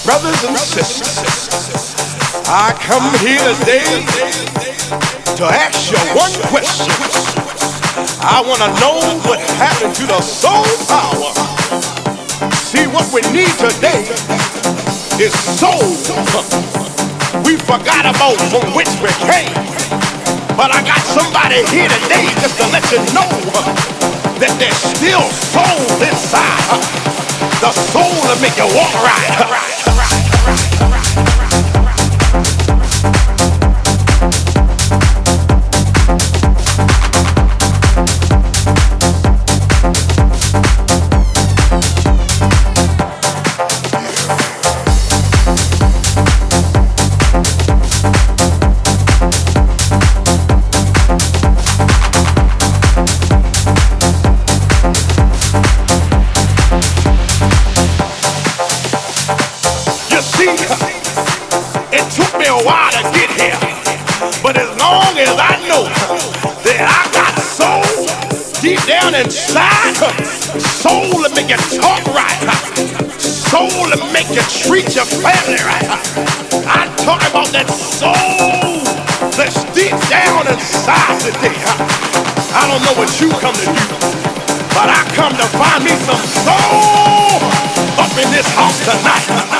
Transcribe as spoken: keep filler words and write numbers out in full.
Brothers and sisters, I come here today to ask you one question. I want to know what happened to the soul power. See, what we need today is soul. We forgot about from which we came. But I got somebody here today just to let you know that there's still soul inside. The soul to make you walk right. It took me a while to get here, but as long as I know that I got soul deep down inside, soul to make you talk right, soul to make you treat your family right. I'm talking about that soul that's deep down inside today. I don't know what you come to do, but I come to find me some soul up in this house tonight.